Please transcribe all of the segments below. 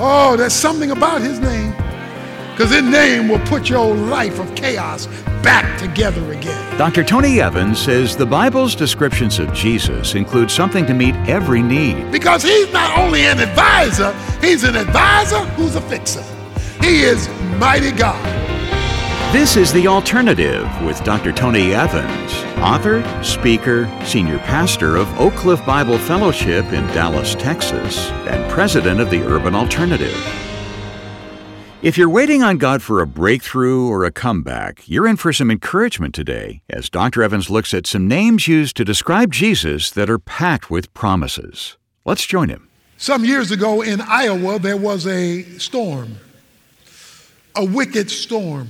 Oh, there's something about his name, because his name will put your life of chaos back together again. Dr. Tony Evans says the Bible's descriptions of Jesus include something to meet every need. Because he's not only an advisor, he's an advisor who's a fixer. He is mighty God. This is The Alternative with Dr. Tony Evans, author, speaker, senior pastor of Oak Cliff Bible Fellowship in Dallas, Texas, and president of the Urban Alternative. If you're waiting on God for a breakthrough or a comeback, you're in for some encouragement today as Dr. Evans looks at some names used to describe Jesus that are packed with promises. Let's join him. Some years ago in Iowa, there was a storm, a wicked storm.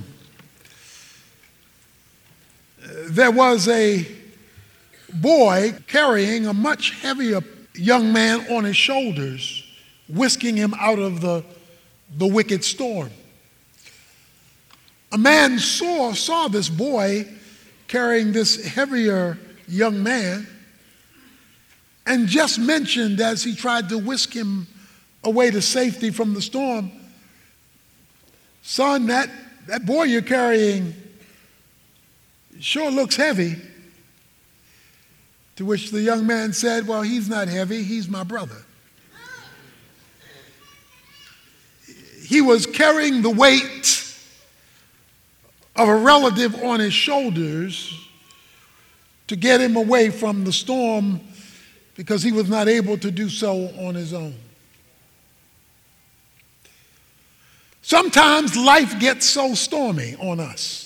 There was a boy carrying a much heavier young man on his shoulders, whisking him out of the wicked storm. A man saw this boy carrying this heavier young man and just mentioned as he tried to whisk him away to safety from the storm, "Son, that boy you're carrying sure looks heavy." To which the young man said, "Well, he's not heavy, he's my brother." He was carrying the weight of a relative on his shoulders to get him away from the storm because he was not able to do so on his own. Sometimes life gets so stormy on us.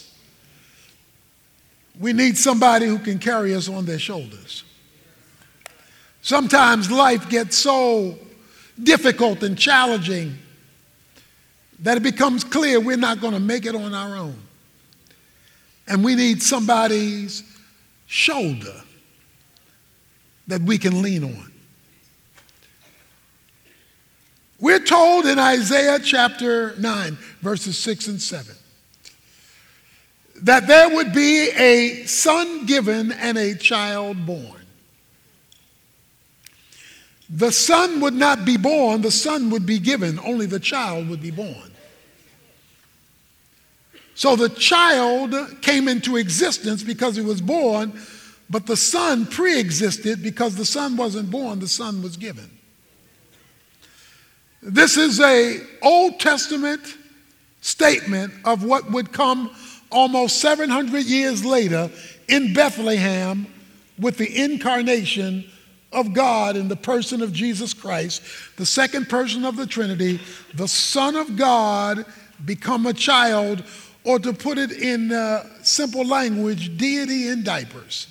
We need somebody who can carry us on their shoulders. Sometimes life gets so difficult and challenging that it becomes clear we're not going to make it on our own. And we need somebody's shoulder that we can lean on. We're told in Isaiah chapter 9, verses 6 and 7, that there would be a son given and a child born. The son would not be born, the son would be given, only the child would be born. So the child came into existence because he was born, but the son pre-existed because the son wasn't born, the son was given. This is an Old Testament statement of what would come almost 700 years later in Bethlehem with the incarnation of God in the person of Jesus Christ, the second person of the Trinity, the Son of God become a child, or to put it in simple language, deity in diapers.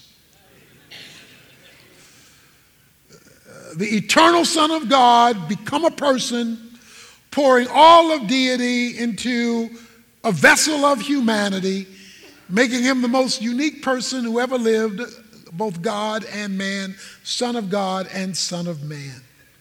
The eternal Son of God become a person, pouring all of deity into a vessel of humanity, making him the most unique person who ever lived, both God and man, Son of God and Son of man.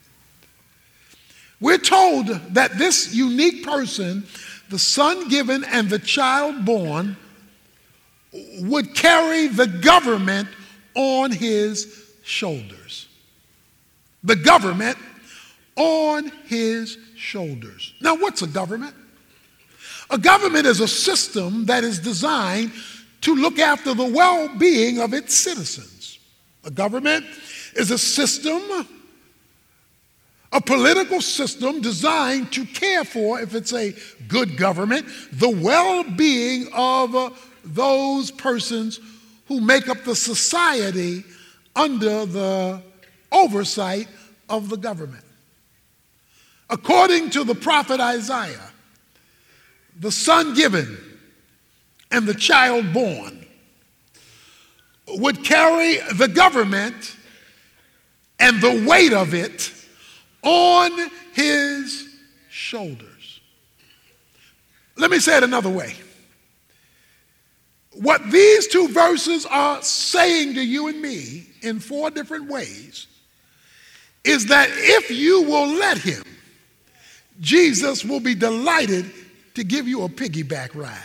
We're told that this unique person, the son given and the child born, would carry the government on his shoulders. The government on his shoulders. Now, what's a government? A government is a system that is designed to look after the well-being of its citizens. A government is a system, a political system designed to care for, if it's a good government, the well-being of those persons who make up the society under the oversight of the government. According to the prophet Isaiah, the son given and the child born would carry the government and the weight of it on his shoulders. Let me say it another way. What these two verses are saying to you and me in 4 different ways is that if you will let him, Jesus will be delighted to give you a piggyback ride.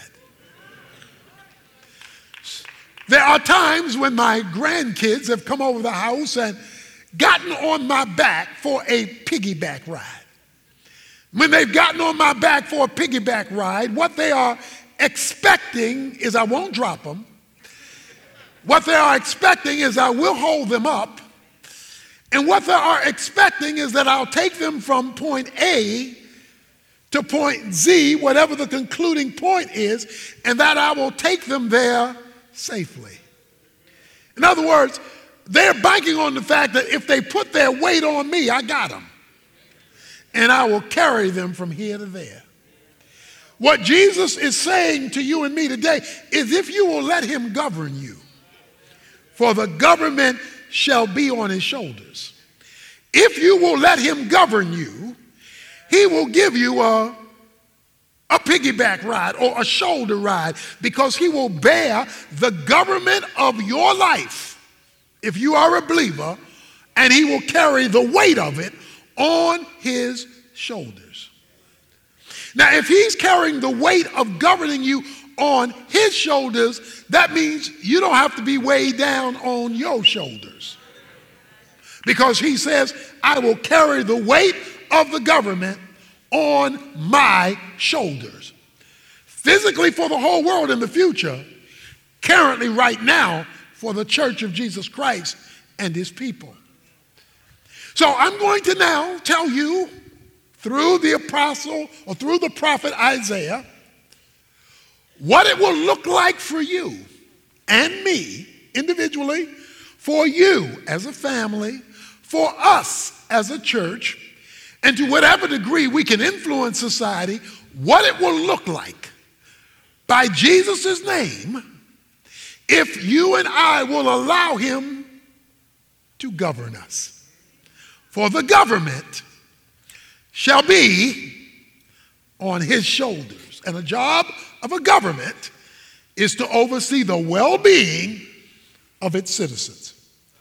There are times when my grandkids have come over the house and gotten on my back for a piggyback ride. When they've gotten on my back for a piggyback ride, what they are expecting is I won't drop them. What they are expecting is I will hold them up. And what they are expecting is that I'll take them from point A to point Z, whatever the concluding point is, and that I will take them there safely. In other words, they're banking on the fact that if they put their weight on me, I got them. And I will carry them from here to there. What Jesus is saying to you and me today is if you will let him govern you, for the government shall be on his shoulders. If you will let him govern you, he will give you a piggyback ride or a shoulder ride, because he will bear the government of your life if you are a believer, and he will carry the weight of it on his shoulders. Now, if he's carrying the weight of governing you on his shoulders, that means you don't have to be weighed down on your shoulders. Because he says, I will carry the weight of the government on my shoulders. Physically for the whole world in the future, currently right now for the Church of Jesus Christ and his people. So I'm going to now tell you through the apostle or through the prophet Isaiah what it will look like for you and me individually, for you as a family, for us as a church, and to whatever degree we can influence society, what it will look like by Jesus' name if you and I will allow him to govern us. For the government shall be on his shoulders. And the job of a government is to oversee the well-being of its citizens.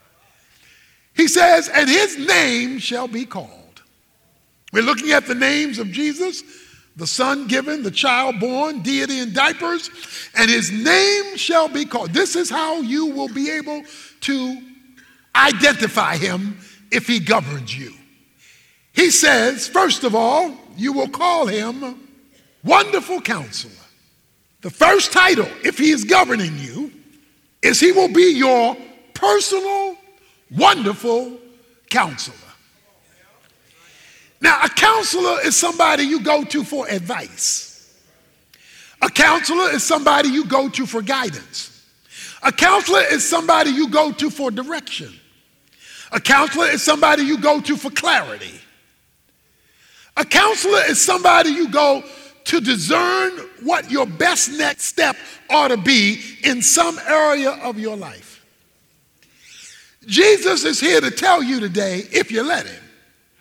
He says, and his name shall be called. We're looking at the names of Jesus, the son given, the child born, deity in diapers, and his name shall be called. This is how you will be able to identify him if he governs you. He says, first of all, you will call him Wonderful Counselor. The first title, if he is governing you, is he will be your personal, wonderful counselor. Now, a counselor is somebody you go to for advice. A counselor is somebody you go to for guidance. A counselor is somebody you go to for direction. A counselor is somebody you go to for clarity. A counselor is somebody you go to discern what your best next step ought to be in some area of your life. Jesus is here to tell you today, if you let him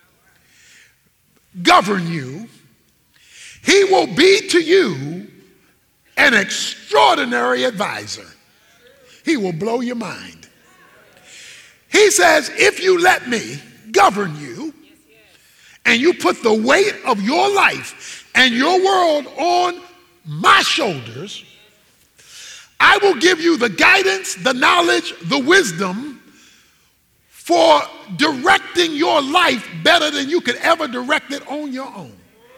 govern you, he will be to you an extraordinary advisor. He will blow your mind. He says, if you let me govern you and you put the weight of your life and your world on my shoulders, I will give you the guidance, the knowledge, the wisdom for directing your life better than you could ever direct it on your own.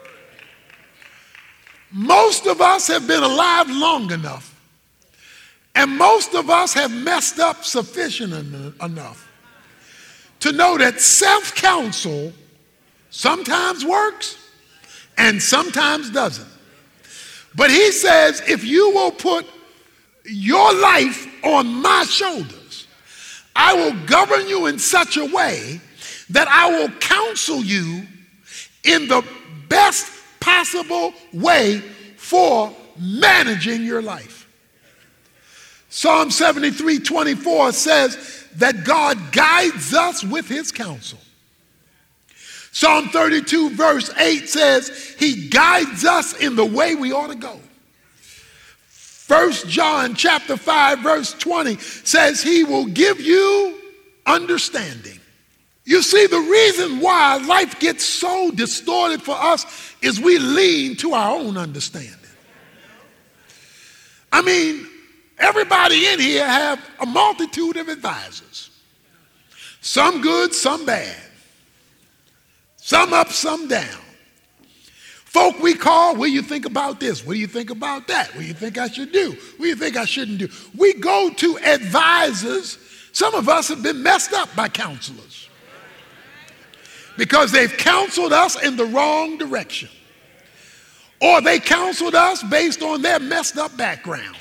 Most of us have been alive long enough, and most of us have messed up sufficient enough to know that self-counsel sometimes works and sometimes doesn't. But he says, if you will put your life on my shoulders, I will govern you in such a way that I will counsel you in the best possible way for managing your life. Psalm 73:24 says that God guides us with his counsel. Psalm 32 verse 8 says he guides us in the way we ought to go. 1 John chapter 5 verse 20 says he will give you understanding. You see, the reason why life gets so distorted for us is we lean to our own understanding. I mean, everybody in here have a multitude of advisors. Some good, some bad. Some up, some down. Folk we call, what do you think about this? What do you think about that? What do you think I should do? What do you think I shouldn't do? We go to advisors. Some of us have been messed up by counselors because they've counseled us in the wrong direction. Or they counseled us based on their messed up background.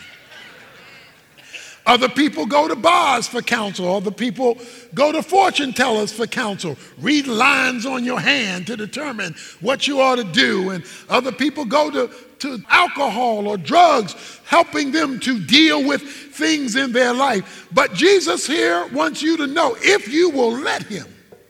Other people go to bars for counsel. Other people go to fortune tellers for counsel. Read lines on your hand to determine what you ought to do. And other people go to alcohol or drugs, helping them to deal with things in their life. But Jesus here wants you to know, if you will let him,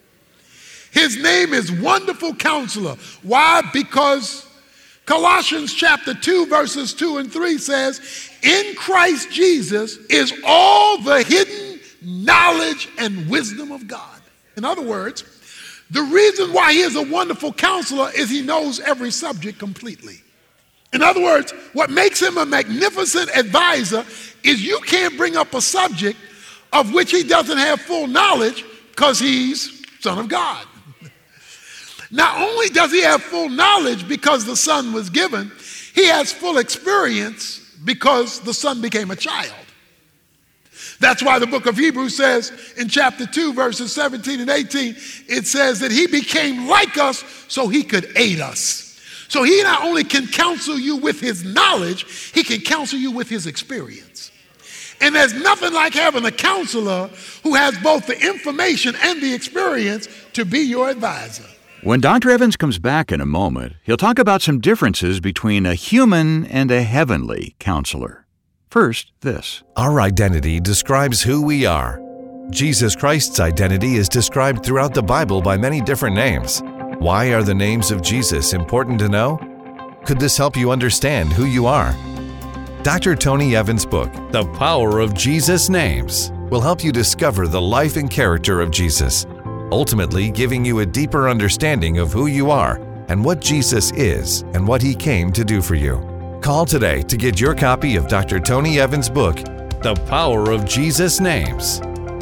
his name is Wonderful Counselor. Why? Because Colossians chapter 2, verses 2 and 3 says, in Christ Jesus is all the hidden knowledge and wisdom of God. In other words, the reason why he is a wonderful counselor is he knows every subject completely. In other words, what makes him a magnificent advisor is you can't bring up a subject of which he doesn't have full knowledge because he's Son of God. Not only does he have full knowledge because the Son was given, he has full experience because the Son became a child. That's why the book of Hebrews says in chapter 2, verses 17 and 18, it says that he became like us so he could aid us. So he not only can counsel you with his knowledge, he can counsel you with his experience. And there's nothing like having a counselor who has both the information and the experience to be your advisor. When Dr. Evans comes back in a moment, he'll talk about some differences between a human and a heavenly counselor. First, this. Our identity describes who we are. Jesus Christ's identity is described throughout the Bible by many different names. Why are the names of Jesus important to know? Could this help you understand who you are? Dr. Tony Evans' book, The Power of Jesus' Names, will help you discover the life and character of Jesus, ultimately giving you a deeper understanding of who you are and what Jesus is and what he came to do for you. Call today to get your copy of Dr. Tony Evans' book, The Power of Jesus' Names.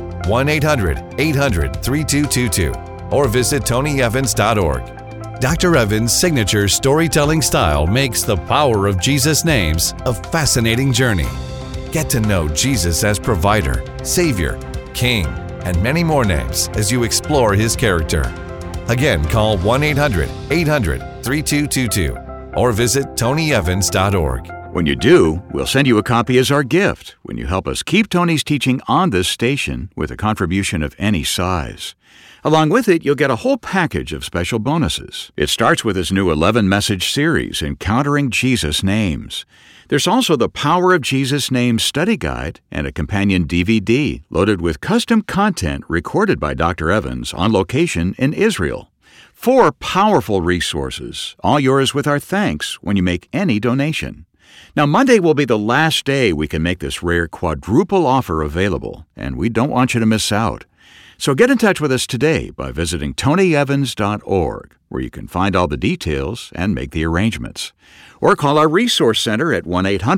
1-800-800-3222 or visit tonyevans.org. Dr. Evans' signature storytelling style makes The Power of Jesus' Names a fascinating journey. Get to know Jesus as provider, savior, king, and many more names as you explore his character. Again, call 1-800-800-3222 or visit tonyevans.org. When you do, we'll send you a copy as our gift when you help us keep Tony's teaching on this station with a contribution of any size. Along with it, you'll get a whole package of special bonuses. It starts with his new 11-message series, Encountering Jesus Names. There's also the Power of Jesus Names study guide and a companion DVD loaded with custom content recorded by Dr. Evans on location in Israel. 4 powerful resources, all yours with our thanks when you make any donation. Now, Monday will be the last day we can make this rare quadruple offer available, and we don't want you to miss out. So get in touch with us today by visiting tonyevans.org, where you can find all the details and make the arrangements. Or call our Resource Center at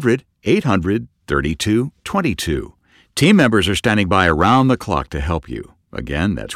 1-800-800-3222. Team members are standing by around the clock to help you. Again, that's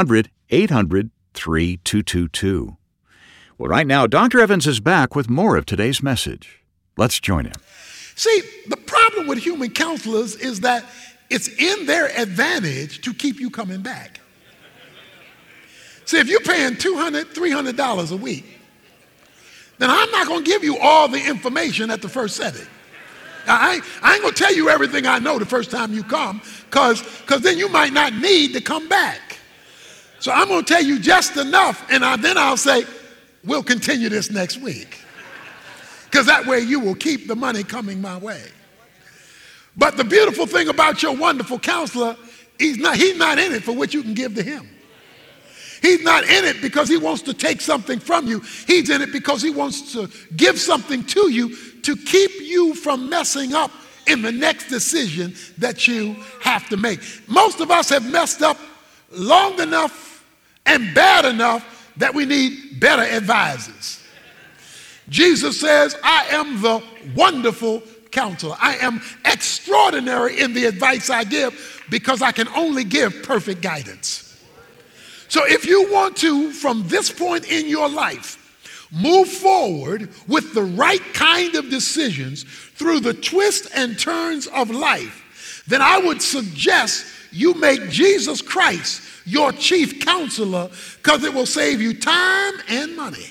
1-800-800-3222. Well, right now, Dr. Evans is back with more of today's message. Let's join him. See, the problem with human counselors is that it's in their advantage to keep you coming back. See, if you're paying $200, $300 a week, then I'm not going to give you all the information at the first setting. I ain't going to tell you everything I know the first time you come, because then you might not need to come back. So I'm going to tell you just enough, and then I'll say, we'll continue this next week. Because that way you will keep the money coming my way. But the beautiful thing about your wonderful counselor, he's not in it for what you can give to him. He's not in it because he wants to take something from you. He's in it because he wants to give something to you to keep you from messing up in the next decision that you have to make. Most of us have messed up long enough and bad enough that we need better advisors. Jesus says, I am the wonderful counselor. I am extraordinary in the advice I give because I can only give perfect guidance. So if you want to, from this point in your life, move forward with the right kind of decisions through the twists and turns of life, then I would suggest you make Jesus Christ your chief counselor, because it will save you time and money.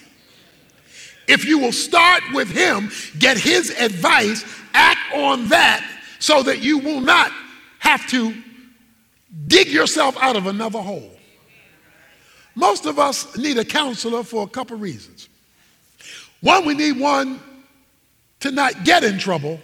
If you will start with him, get his advice, act on that so that you will not have to dig yourself out of another hole. Most of us need a counselor for a couple reasons. One, we need one to not get in trouble,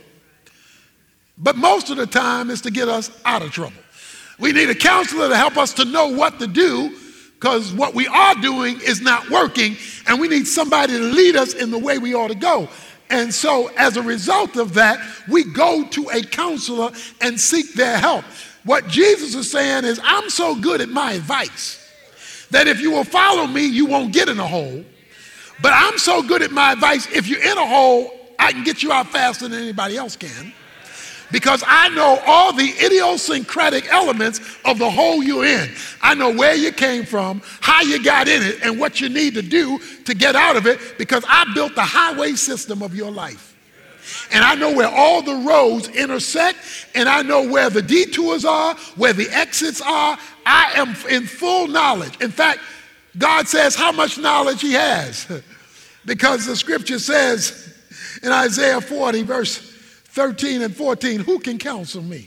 but most of the time it's to get us out of trouble. We need a counselor to help us to know what to do, because what we are doing is not working, and we need somebody to lead us in the way we ought to go. And so as a result of that, we go to a counselor and seek their help. What Jesus is saying is, I'm so good at my advice that if you will follow me, you won't get in a hole. But I'm so good at my advice, if you're in a hole, I can get you out faster than anybody else can, because I know all the idiosyncratic elements of the hole you're in. I know where you came from, how you got in it, and what you need to do to get out of it, because I built the highway system of your life. And I know where all the roads intersect, and I know where the detours are, where the exits are. I am in full knowledge. In fact, God says how much knowledge he has, because the scripture says in Isaiah 40, verse 13 and 14, who can counsel me?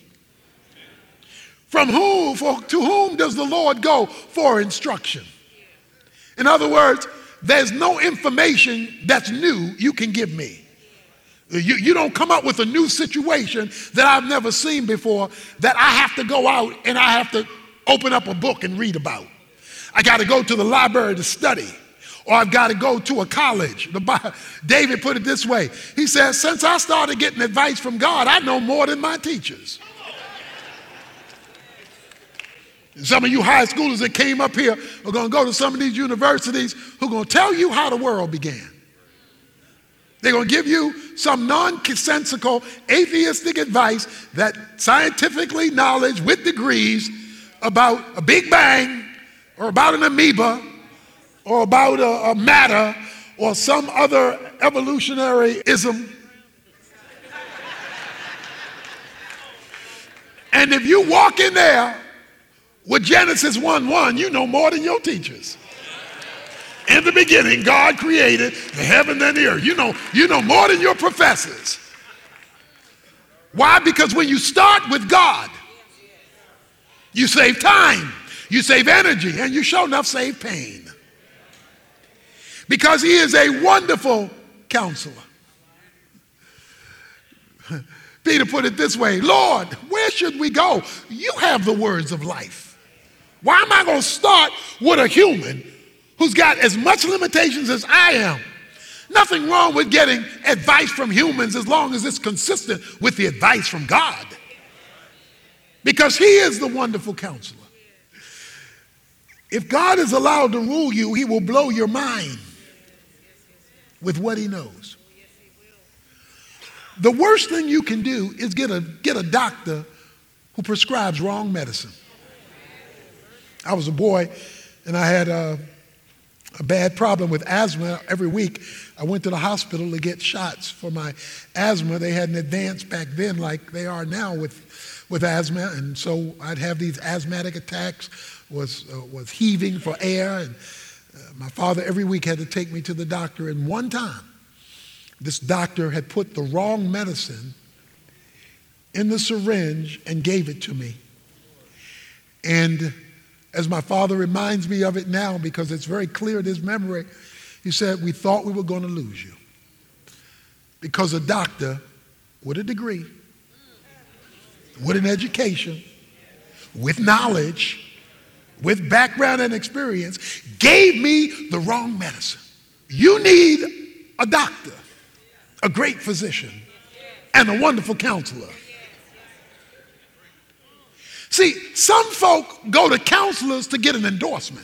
To whom does the Lord go for instruction? In other words, there's no information that's new you can give me. You don't come up with a new situation that I've never seen before that I have to go out and I have to open up a book and read about. I got to go to the library to study, or I've got to go to a college. David put it this way. He says, since I started getting advice from God, I know more than my teachers. Some of you high schoolers that came up here are going to go to some of these universities who are going to tell you how the world began. They're going to give you some nonsensical, atheistic advice that scientifically knowledge with degrees about a Big Bang, or about an amoeba, or about a matter, or some other evolutionary ism. And if you walk in there with Genesis 1:1, you know more than your teachers. In the beginning, God created the heaven and the earth. You know more than your professors. Why? Because when you start with God, you save time, you save energy, and you sure enough save pain. Because he is a wonderful counselor. Peter put it this way, Lord, where should we go? You have the words of life. Why am I going to start with a human who's got as much limitations as I am? Nothing wrong with getting advice from humans as long as it's consistent with the advice from God. Because he is the wonderful counselor. If God is allowed to rule you, he will blow your mind with what he knows. The worst thing you can do is get a doctor who prescribes wrong medicine. I was a boy and I had a bad problem with asthma. Every week I went to the hospital to get shots for my asthma. They hadn't advanced back then like they are now with asthma, and so I'd have these asthmatic attacks, was heaving for air, and my father every week had to take me to the doctor, and one time this doctor had put the wrong medicine in the syringe and gave it to me. And as my father reminds me of it now, because it's very clear in his memory, he said, we thought we were going to lose you. Because a doctor with a degree, with an education, with knowledge, with background and experience, gave me the wrong medicine. You need a doctor, a great physician, and a wonderful counselor. See, some folk go to counselors to get an endorsement.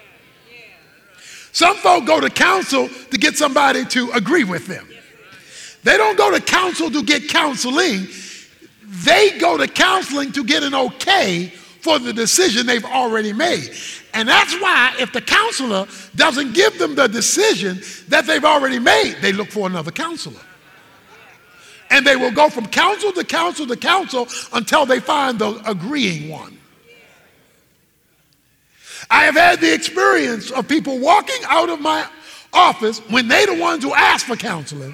Some folk go to counsel to get somebody to agree with them. They don't go to counsel to get counseling. They go to counseling to get an okay for the decision they've already made. And that's why if the counselor doesn't give them the decision that they've already made, they look for another counselor. And they will go from counsel to counsel to counsel until they find the agreeing one. I have had the experience of people walking out of my office when they're the ones who ask for counseling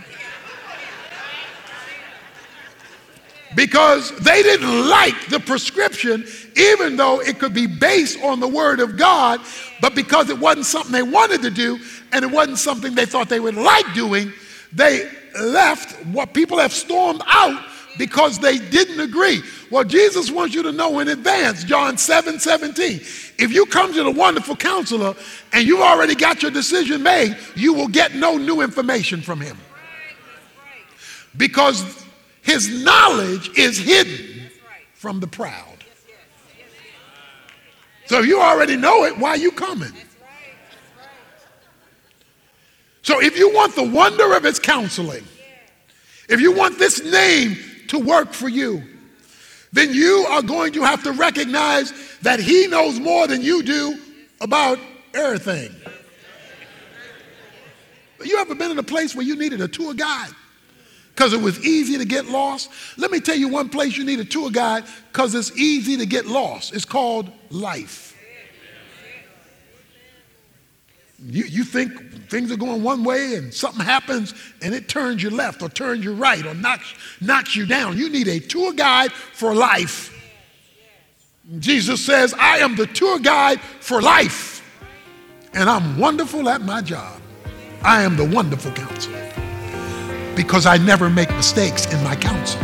because they didn't like the prescription, even though it could be based on the Word of God, but because it wasn't something they wanted to do and it wasn't something they thought they would like doing, they left. What people have stormed out because they didn't agree. Well, Jesus wants you to know in advance, John 7:17. If you come to the wonderful counselor and you've already got your decision made, you will get no new information from him. Because his knowledge is hidden from the proud. So if you already know it, why are you coming? So if you want the wonder of his counseling, if you want this name to work for you, then you are going to have to recognize that he knows more than you do about everything. You ever been in a place where you needed a tour guide because it was easy to get lost? Let me tell you one place you need a tour guide because it's easy to get lost. It's called life. You think things are going one way and something happens and it turns you left or turns you right or knocks you down. You need a tour guide for life. Jesus says, I am the tour guide for life, and I'm wonderful at my job. I am the wonderful counselor because I never make mistakes in my counsel.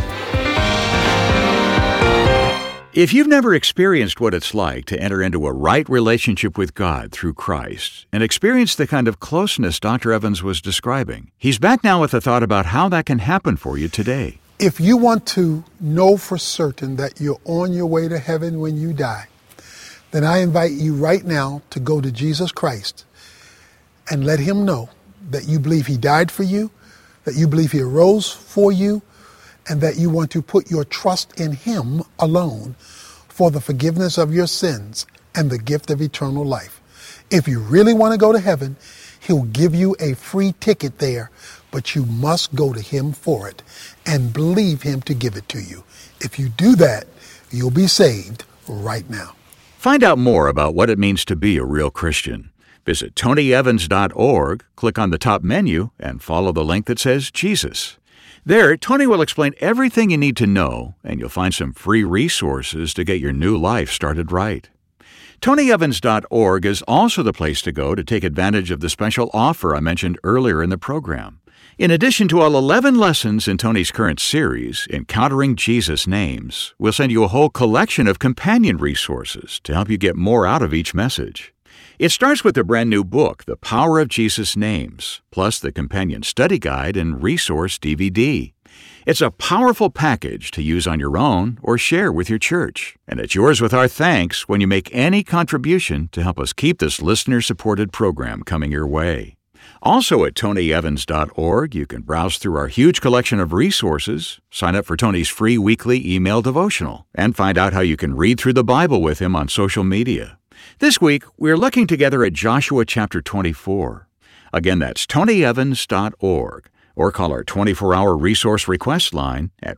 If you've never experienced what it's like to enter into a right relationship with God through Christ and experience the kind of closeness Dr. Evans was describing, he's back now with a thought about how that can happen for you today. If you want to know for certain that you're on your way to heaven when you die, then I invite you right now to go to Jesus Christ and let him know that you believe he died for you, that you believe he arose for you, and that you want to put your trust in him alone for the forgiveness of your sins and the gift of eternal life. If you really want to go to heaven, he'll give you a free ticket there, but you must go to him for it and believe him to give it to you. If you do that, you'll be saved right now. Find out more about what it means to be a real Christian. Visit TonyEvans.org, click on the top menu, and follow the link that says Jesus. There, Tony will explain everything you need to know, and you'll find some free resources to get your new life started right. TonyEvans.org is also the place to go to take advantage of the special offer I mentioned earlier in the program. In addition to all 11 lessons in Tony's current series, Encountering Jesus Names, we'll send you a whole collection of companion resources to help you get more out of each message. It starts with the brand new book, The Power of Jesus Names, plus the companion study guide and resource DVD. It's a powerful package to use on your own or share with your church. And it's yours with our thanks when you make any contribution to help us keep this listener-supported program coming your way. Also at TonyEvans.org, you can browse through our huge collection of resources, sign up for Tony's free weekly email devotional, and find out how you can read through the Bible with him on social media. This week, we're looking together at Joshua chapter 24. Again, that's TonyEvans.org, or call our 24-hour resource request line at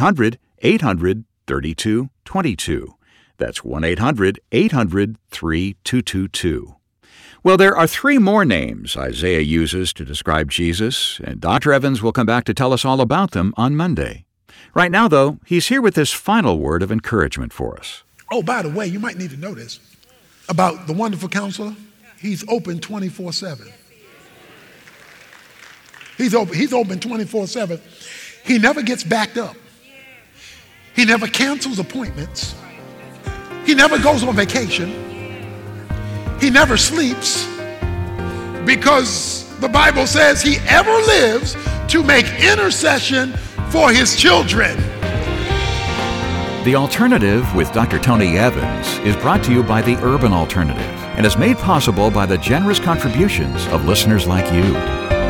1-800-800-3222. That's 1-800-800-3222. Well, there are 3 more names Isaiah uses to describe Jesus, and Dr. Evans will come back to tell us all about them on Monday. Right now, though, he's here with this final word of encouragement for us. Oh, by the way, you might need to know this about the wonderful counselor. He's open 24/7. He's open 24/7. He never gets backed up. He never cancels appointments. He never goes on vacation. He never sleeps, because the Bible says he ever lives to make intercession for his children. The Alternative with Dr. Tony Evans is brought to you by the Urban Alternative and is made possible by the generous contributions of listeners like you.